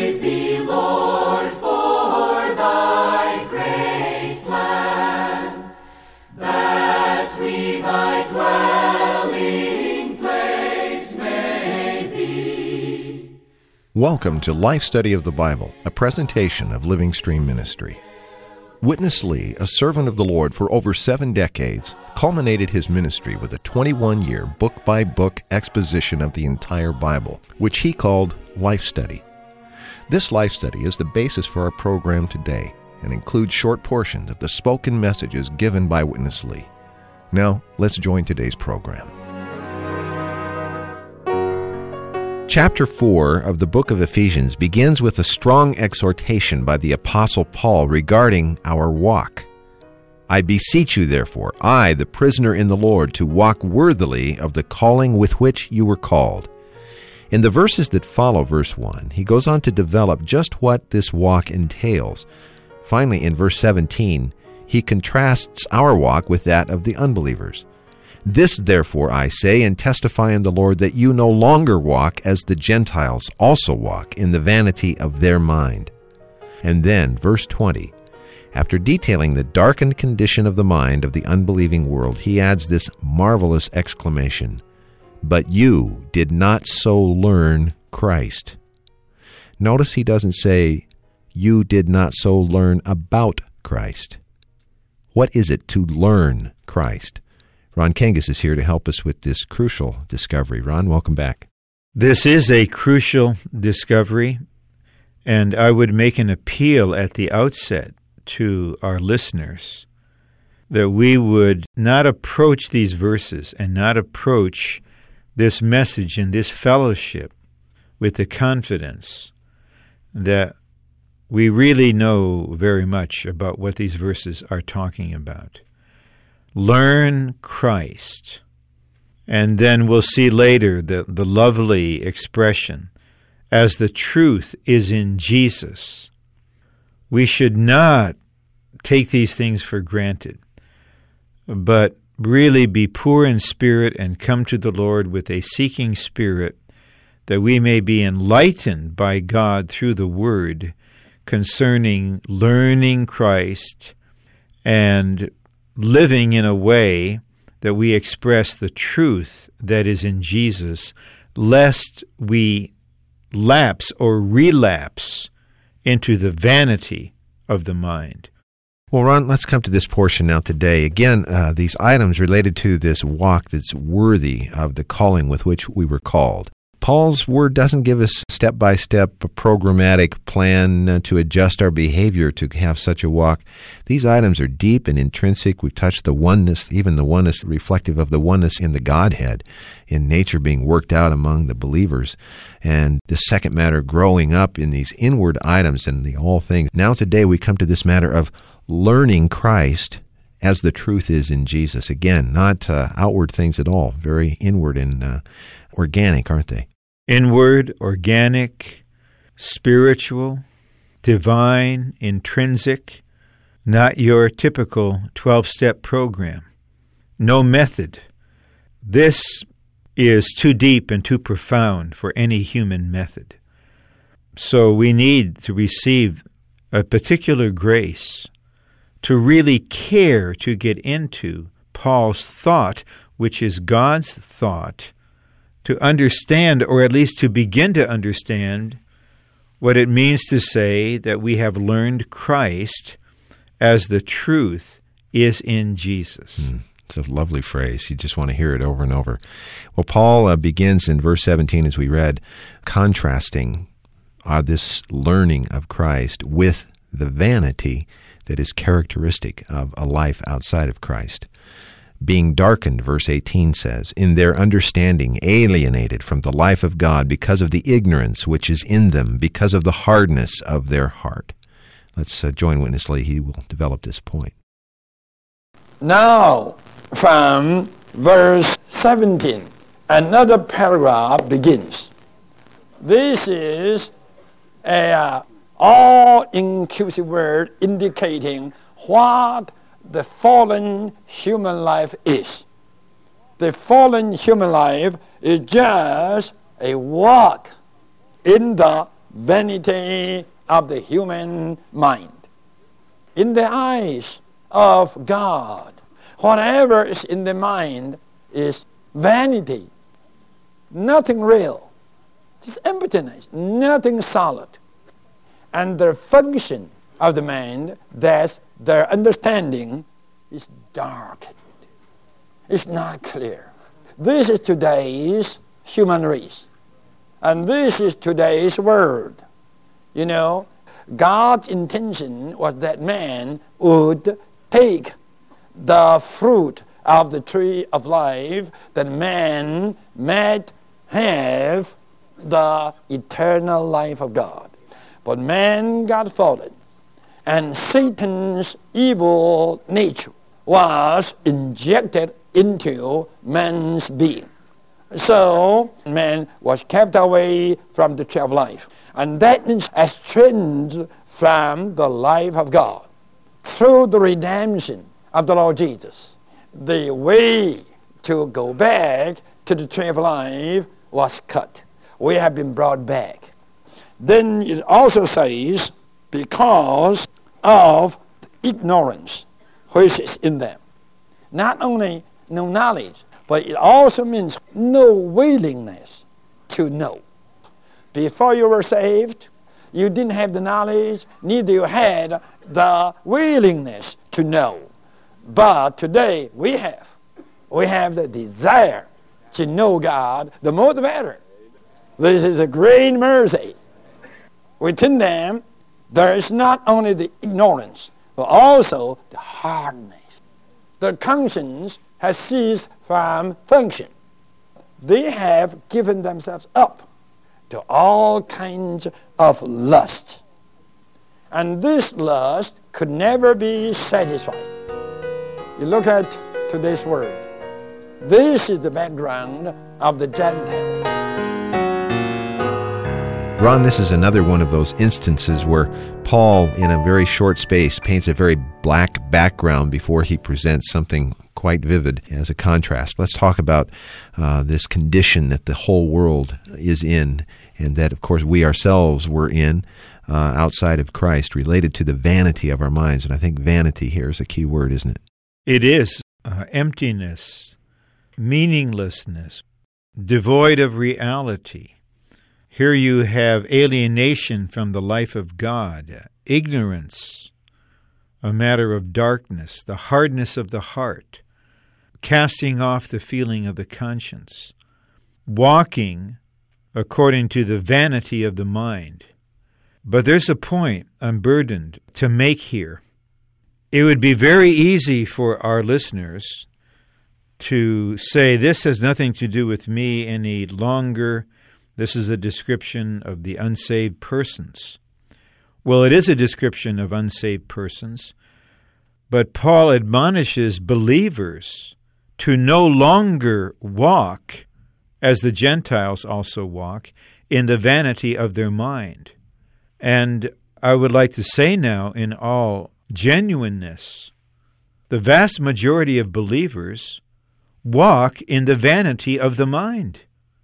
Praise thee, Lord, for thy great plan, that we thy dwelling place may be. Welcome to Life Study of the Bible, a presentation of Living Stream Ministry. Witness Lee, a servant of the Lord for over 7 decades, culminated his ministry with a 21-year book-by-book exposition of the entire Bible, which he called Life Study. This Life Study is the basis for our program today and includes short portions of the spoken messages given by Witness Lee. Now, let's join today's program. Chapter 4 of the book of Ephesians begins with a strong exhortation by the Apostle Paul regarding our walk. I beseech you, therefore, I, the prisoner in the Lord, to walk worthily of the calling with which you were called. In the verses that follow verse 1, he goes on to develop just what this walk entails. Finally, in verse 17, he contrasts our walk with that of the unbelievers. This, therefore, I say and testify in the Lord, that you no longer walk as the Gentiles also walk, in the vanity of their mind. And then, verse 20, after detailing the darkened condition of the mind of the unbelieving world, he adds this marvelous exclamation, but you did not so learn Christ. Notice he doesn't say, you did not so learn about Christ. What is it to learn Christ? Ron Kangas is here to help us with this crucial discovery. Ron, welcome back. This is a crucial discovery, and I would make an appeal at the outset to our listeners that we would not approach these verses and not approach this message and this fellowship with the confidence that we really know very much about what these verses are talking about. Learn Christ. And then we'll see later the lovely expression, as the truth is in Jesus. We should not take these things for granted, but really be poor in spirit and come to the Lord with a seeking spirit, that we may be enlightened by God through the Word concerning learning Christ and living in a way that we express the truth that is in Jesus, lest we lapse or relapse into the vanity of the mind. Well, Ron, let's come to this portion now today. Again, these items related to this walk that's worthy of the calling with which we were called. Paul's word doesn't give us step-by-step a programmatic plan to adjust our behavior to have such a walk. These items are deep and intrinsic. We've touched the oneness, even the oneness reflective of the oneness in the Godhead, in nature being worked out among the believers. And the second matter growing up in these inward items and the all things. Now today we come to this matter of learning Christ as the truth is in Jesus. Again, not outward things at all. Very inward and organic, aren't they? Inward, organic, spiritual, divine, intrinsic, not your typical 12-step program. No method. This is too deep and too profound for any human method. So we need to receive a particular grace to really care to get into Paul's thought, which is God's thought, to understand, or at least to begin to understand, what it means to say that we have learned Christ as the truth is in Jesus. It's a lovely phrase. You just want to hear it over and over. Well, Paul begins in verse 17, as we read, contrasting this learning of Christ with the vanity that is characteristic of a life outside of Christ. Being darkened, verse 18 says, in their understanding, alienated from the life of God because of the ignorance which is in them, because of the hardness of their heart. Let's join Witness Lee. He will develop this point. Now, from verse 17, another paragraph begins. This is an all-inclusive word indicating what the fallen human life is. The fallen human life is just a walk in the vanity of the human mind. In the eyes of God, whatever is in the mind is vanity, nothing real. It's emptiness, nothing solid. And the function of the mind, that's their understanding, is darkened. It's not clear. This is today's human race. And this is today's world. You know, God's intention was that man would take the fruit of the tree of life, that man might have the eternal life of God. But man got fallen, and Satan's evil nature was injected into man's being. So man was kept away from the tree of life, and that means estranged from the life of God. Through the redemption of the Lord Jesus, the way to go back to the tree of life was cut. We have been brought back. Then it also says, because of the ignorance which is in them. Not only no knowledge, but it also means no willingness to know. Before you were saved, you didn't have the knowledge, neither you had the willingness to know. But today we have. We have the desire to know God, the more the better. This is a great mercy. Within them, there is not only the ignorance, but also the hardness. The conscience has ceased from function. They have given themselves up to all kinds of lust. And this lust could never be satisfied. You look at today's world. This is the background of the Gentiles. Ron, this is another one of those instances where Paul, in a very short space, paints a very black background before he presents something quite vivid as a contrast. Let's talk about this condition that the whole world is in, and that, of course, we ourselves were in outside of Christ, related to the vanity of our minds. And I think vanity here is a key word, isn't it? It is emptiness, meaninglessness, devoid of reality. Here you have alienation from the life of God, ignorance, a matter of darkness, the hardness of the heart, casting off the feeling of the conscience, walking according to the vanity of the mind. But there's a point I'm burdened to make here. It would be very easy for our listeners to say, this has nothing to do with me any longer. This is a description of the unsaved persons. Well, it is a description of unsaved persons, but Paul admonishes believers to no longer walk, as the Gentiles also walk, in the vanity of their mind. And I would like to say now, in all genuineness, the vast majority of believers walk in the vanity of the mind,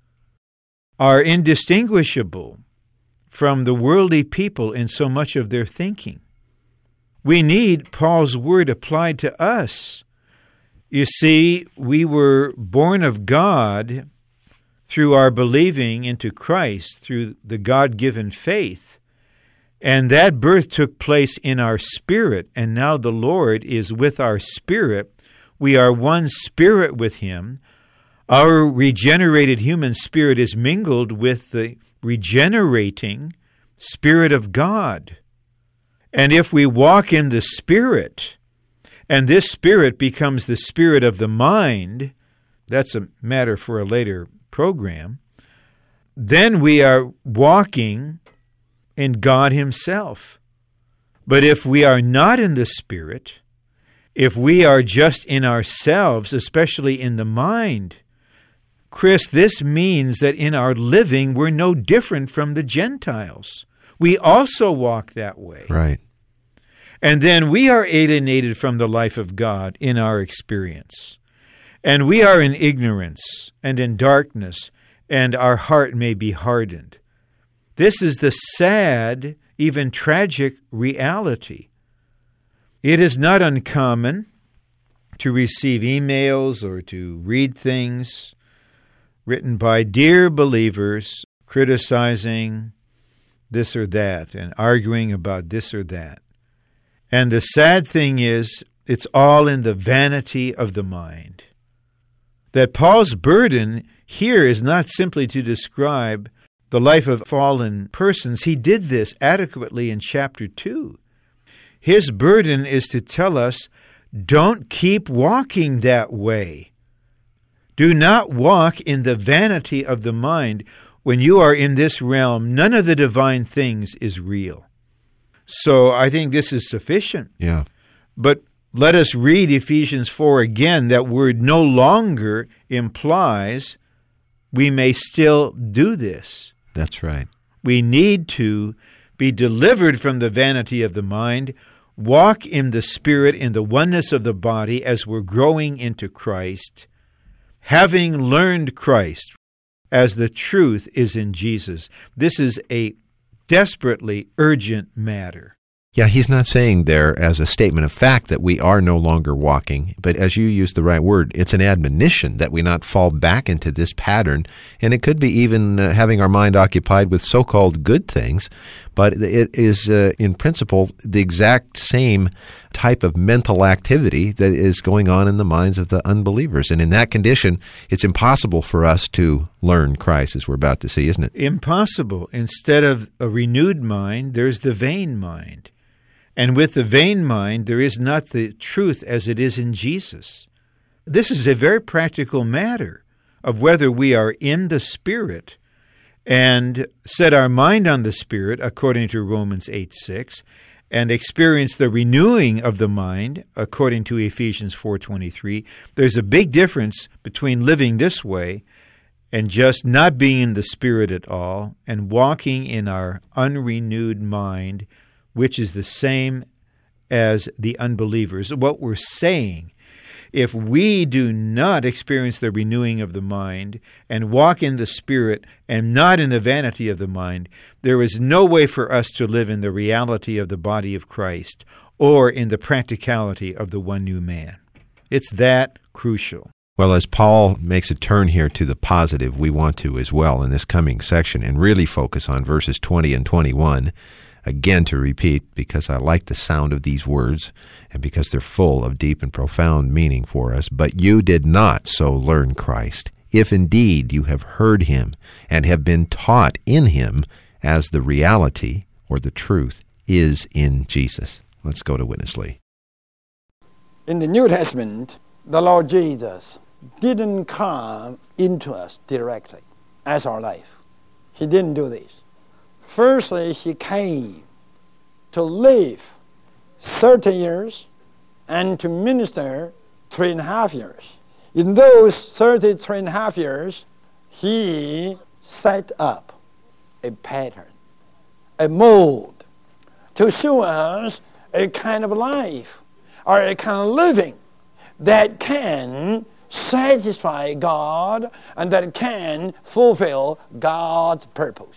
are indistinguishable from the worldly people in so much of their thinking. We need Paul's word applied to us. You see, we were born of God through our believing into Christ, through the God-given faith. And that birth took place in our spirit, and now the Lord is with our spirit. We are one spirit with Him. Our regenerated human spirit is mingled with the regenerating Spirit of God. And if we walk in the Spirit, and this Spirit becomes the spirit of the mind, that's a matter for a later program, then we are walking in God Himself. But if we are not in the Spirit, if we are just in ourselves, especially in the mind, Chris, this means that in our living, we're no different from the Gentiles. We also walk that way. Right. And then we are alienated from the life of God in our experience. And we are in ignorance and in darkness, and our heart may be hardened. This is the sad, even tragic reality. It is not uncommon to receive emails or to read things written by dear believers criticizing this or that and arguing about this or that. And the sad thing is, it's all in the vanity of the mind. That Paul's burden here is not simply to describe the life of fallen persons. He did this adequately in chapter 2. His burden is to tell us, don't keep walking that way. Do not walk in the vanity of the mind. When you are in this realm, none of the divine things is real. So I think this is sufficient. Yeah. But let us read Ephesians 4 again. That word no longer implies we may still do this. That's right. We need to be delivered from the vanity of the mind, walk in the Spirit, in the oneness of the body as we're growing into Christ, having learned Christ as the truth is in Jesus. This is a desperately urgent matter. Yeah, he's not saying there as a statement of fact that we are no longer walking, but as you use the right word, it's an admonition that we not fall back into this pattern, and it could be even having our mind occupied with so-called good things, but it is in principle the exact same type of mental activity that is going on in the minds of the unbelievers. And in that condition, it's impossible for us to learn Christ, as we're about to see, isn't it? Impossible. Instead of a renewed mind, there's the vain mind. And with the vain mind, there is not the truth as it is in Jesus. This is a very practical matter of whether we are in the Spirit and set our mind on the Spirit, according to Romans 8:6, and experience the renewing of the mind, according to Ephesians 4:23. There's a big difference between living this way and just not being in the Spirit at all and walking in our unrenewed mind, which is the same as the unbelievers. What we're saying, if we do not experience the renewing of the mind and walk in the Spirit and not in the vanity of the mind, there is no way for us to live in the reality of the body of Christ or in the practicality of the one new man. It's that crucial. Well, as Paul makes a turn here to the positive, we want to as well in this coming section and really focus on verses 20 and 21. Again, to repeat, because I like the sound of these words and because they're full of deep and profound meaning for us. But you did not so learn Christ, if indeed you have heard him and have been taught in him as the reality or the truth is in Jesus. Let's go to Witness Lee. In the New Testament, the Lord Jesus didn't come into us directly as our life. He didn't do this. Firstly, he came to live 30 years and to minister 3.5 years. In those 33.5 years, he set up a pattern, a mold, to show us a kind of life or a kind of living that can satisfy God and that can fulfill God's purpose.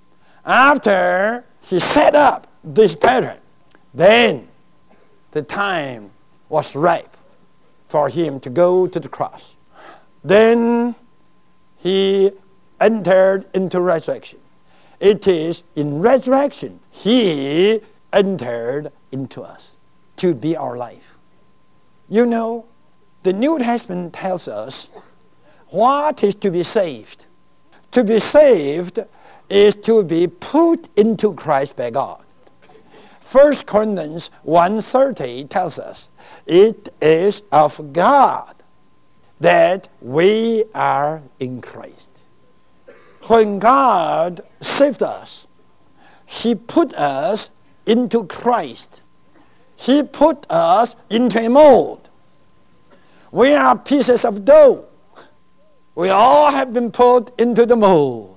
After he set up this pattern, then the time was ripe for him to go to the cross. Then he entered into resurrection. It is in resurrection he entered into us to be our life. You know, the New Testament tells us what is to be saved. To be saved is to be put into Christ by God. 1 Corinthians 1:30 tells us it is of God that we are in Christ. When God saved us, he put us into Christ. He put us into a mold. We are pieces of dough. We all have been put into the mold.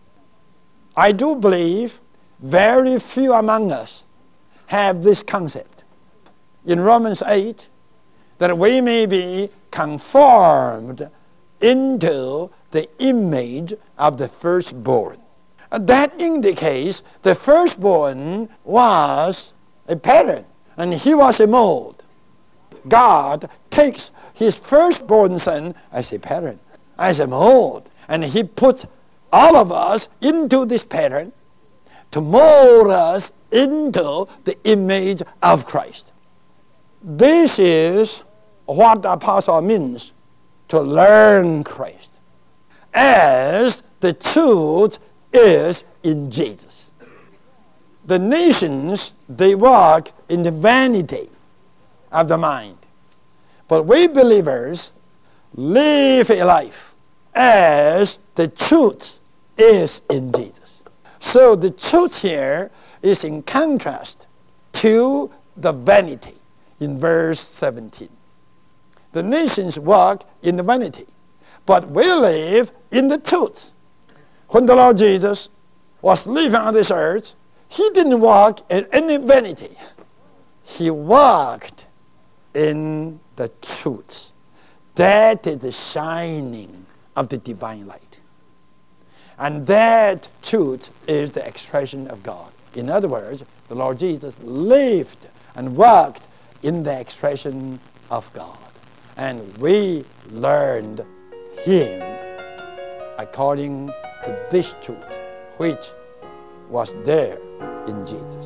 I do believe very few among us have this concept. In Romans 8, that we may be conformed into the image of the firstborn. That indicates the firstborn was a pattern, and he was a mold. God takes his firstborn son as a pattern, as a mold, and he puts all of us into this pattern to mold us into the image of Christ. This is what the apostle means to learn Christ, as the truth is in Jesus. The nations, they walk in the vanity of the mind. But we believers live a life as the truth is in Jesus. So the truth here is in contrast to the vanity in verse 17. The nations walk in the vanity, but we live in the truth. When the Lord Jesus was living on this earth, he didn't walk in any vanity. He walked in the truth. That is the shining of the divine light. And that truth is the expression of God. In other words, the Lord Jesus lived and walked in the expression of God. And we learned him according to this truth, which was there in Jesus.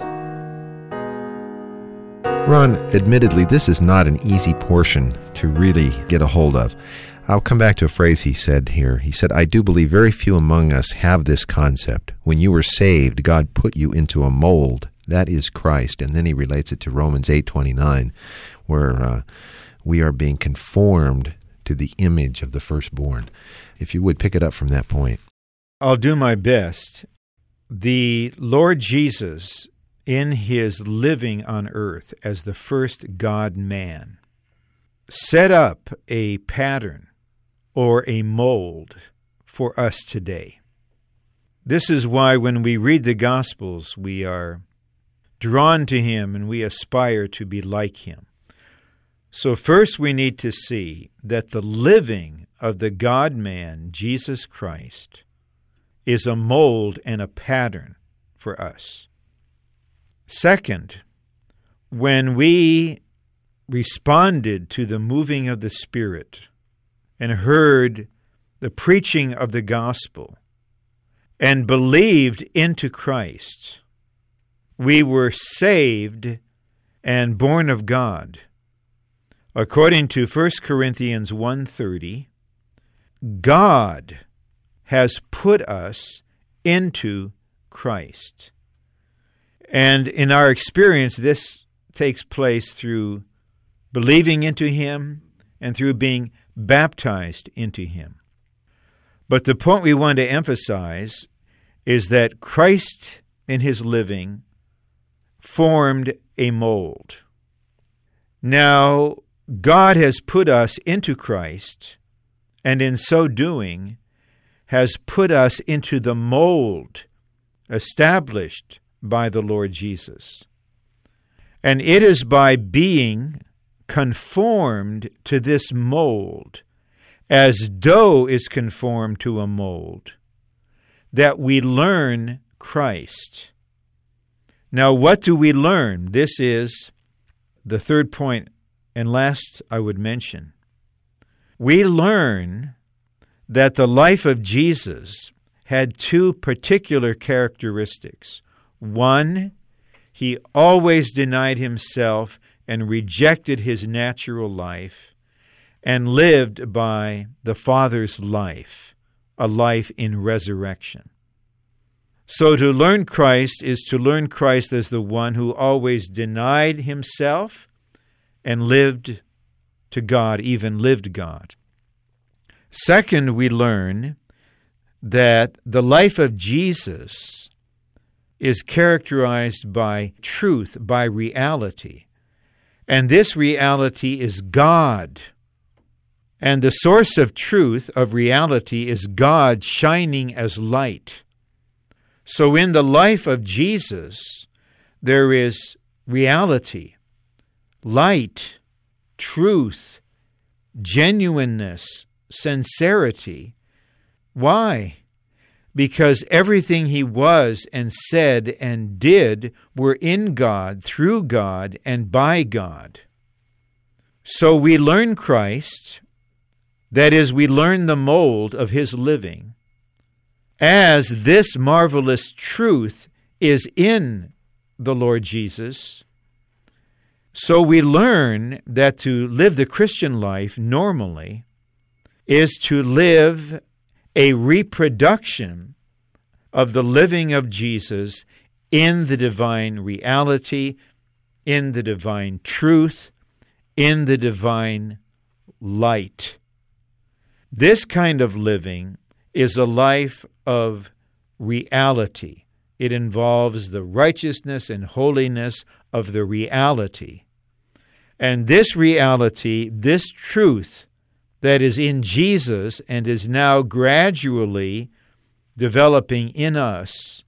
Ron, admittedly, this is not an easy portion to really get a hold of. I'll come back to a phrase he said here. He said, I do believe very few among us have this concept. When you were saved, God put you into a mold. That is Christ. And then he relates it to Romans 8:29, where we are being conformed to the image of the firstborn. If you would pick it up from that point. I'll do my best. The Lord Jesus, in his living on earth as the first God-man, set up a pattern or a mold for us today. This is why when we read the Gospels, we are drawn to him and we aspire to be like him. So first we need to see that the living of the God-man, Jesus Christ, is a mold and a pattern for us. Second, when we responded to the moving of the Spirit and heard the preaching of the gospel and believed into Christ, we were saved and born of God. According to 1 Corinthians 1:30, God has put us into Christ. And in our experience, this takes place through believing into him and through being baptized into him. But the point we want to emphasize is that Christ in his living formed a mold. Now, God has put us into Christ, and in so doing, has put us into the mold established by the Lord Jesus. And it is by being conformed to this mold, as dough is conformed to a mold, that we learn Christ. Now, what do we learn? This is the third point and last I would mention. We learn that the life of Jesus had two particular characteristics. One, he always denied himself and rejected his natural life and lived by the Father's life, a life in resurrection. So to learn Christ is to learn Christ as the one who always denied himself and lived to God, even lived God. Second, we learn that the life of Jesus is characterized by truth, by reality. And this reality is God. And the source of truth, of reality, is God shining as light. So in the life of Jesus, there is reality, light, truth, genuineness, sincerity. Why? because everything he was and said and did were in God, through God, and by God. So we learn Christ, that is, we learn the mold of his living, as this marvelous truth is in the Lord Jesus. So we learn that to live the Christian life normally is to live a reproduction of the living of Jesus in the divine reality, in the divine truth, in the divine light. This kind of living is a life of reality. It involves the righteousness and holiness of the reality. And this reality, this truth that is in Jesus and is now gradually developing in us,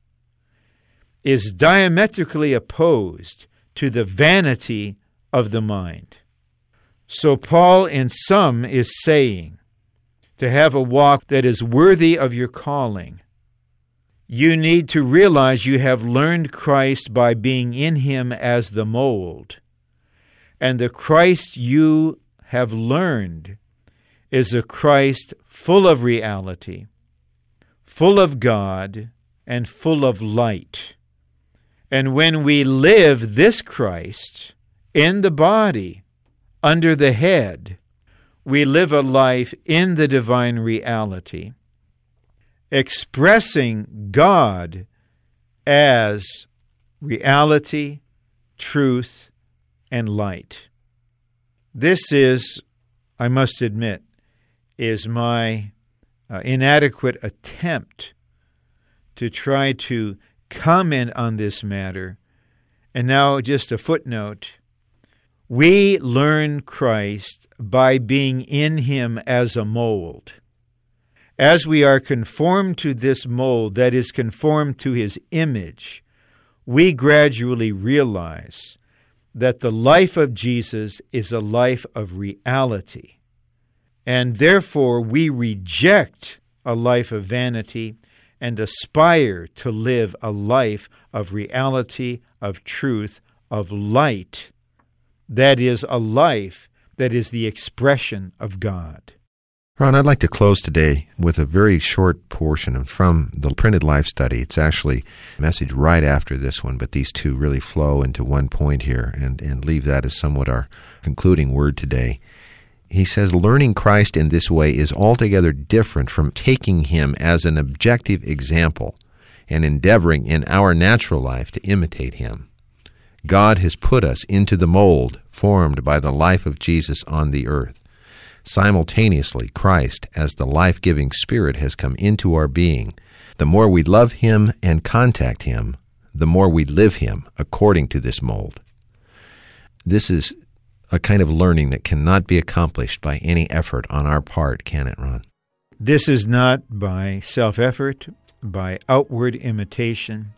is diametrically opposed to the vanity of the mind. So Paul, in sum, is saying, to have a walk that is worthy of your calling, you need to realize you have learned Christ by being in him as the mold. And the Christ you have learned is a Christ full of reality, full of God, and full of light. And when we live this Christ in the body, under the head, we live a life in the divine reality, expressing God as reality, truth, and light. This is, I must admit, is my inadequate attempt to try to comment on this matter. And now just a footnote. We learn Christ by being in him as a mold. As we are conformed to this mold that is conformed to his image, we gradually realize that the life of Jesus is a life of reality. And therefore, we reject a life of vanity and aspire to live a life of reality, of truth, of light. That is a life that is the expression of God. Ron, I'd like to close today with a very short portion from the Printed Life Study. It's actually a message right after this one, but these two really flow into one point here and leave that as somewhat our concluding word today. He says, learning Christ in this way is altogether different from taking him as an objective example and endeavoring in our natural life to imitate him. God has put us into the mold formed by the life of Jesus on the earth. Simultaneously, Christ, as the life-giving Spirit, has come into our being. The more we love him and contact him, the more we live him according to this mold. This is a kind of learning that cannot be accomplished by any effort on our part, can it, Ron? This is not by self-effort, by outward imitation.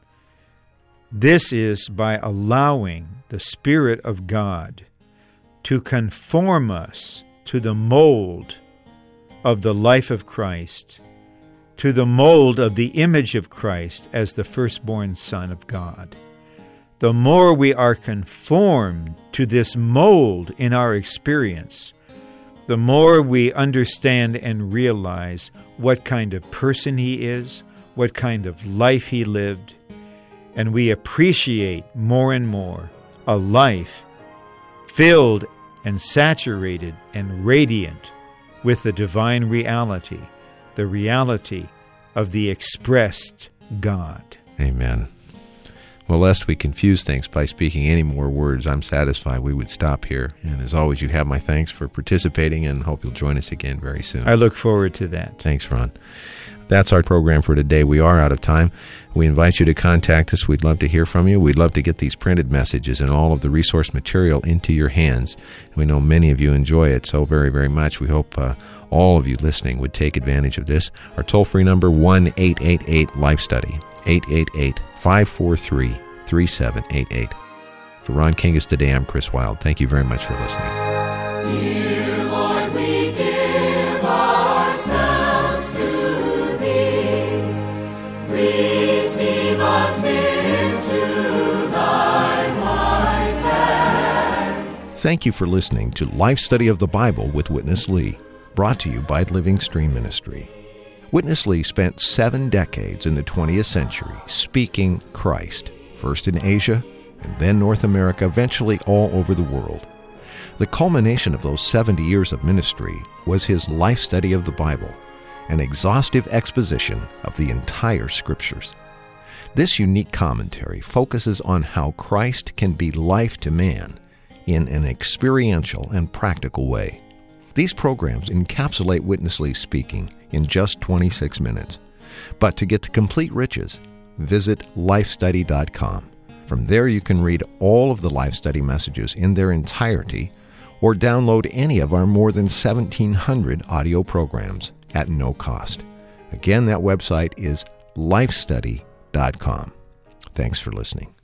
This is by allowing the Spirit of God to conform us to the mold of the life of Christ, to the mold of the image of Christ as the firstborn Son of God. The more we are conformed to this mold in our experience, the more we understand and realize what kind of person he is, what kind of life he lived, and we appreciate more and more a life filled and saturated and radiant with the divine reality, the reality of the expressed God. Amen. Well, lest we confuse things by speaking any more words, I'm satisfied we would stop here. And as always, you have my thanks for participating, and hope you'll join us again very soon. I look forward to that. Thanks, Ron. That's our program for today. We are out of time. We invite you to contact us. We'd love to hear from you. We'd love to get these printed messages and all of the resource material into your hands. We know many of you enjoy it so very, very much. We hope all of you listening would take advantage of this. Our toll-free number, 1-888-LIFE-STUDY, 888-543-3788. For Ron Kingus today, I'm Chris Wilde. Thank you very much for listening. Dear Lord, we give ourselves to Thee. Thank you for listening to Life Study of the Bible with Witness Lee, brought to you by Living Stream Ministry. Witness Lee spent 7 decades in the 20th century speaking Christ, first in Asia and then North America, eventually all over the world. The culmination of those 70 years of ministry was his Life Study of the Bible, an exhaustive exposition of the entire Scriptures. This unique commentary focuses on how Christ can be life to man in an experiential and practical way. These programs encapsulate Witness Lee speaking in just 26 minutes. But to get the complete riches, visit lifestudy.com. From there you can read all of the Life Study messages in their entirety or download any of our more than 1,700 audio programs at no cost. Again, that website is lifestudy.com. Thanks for listening.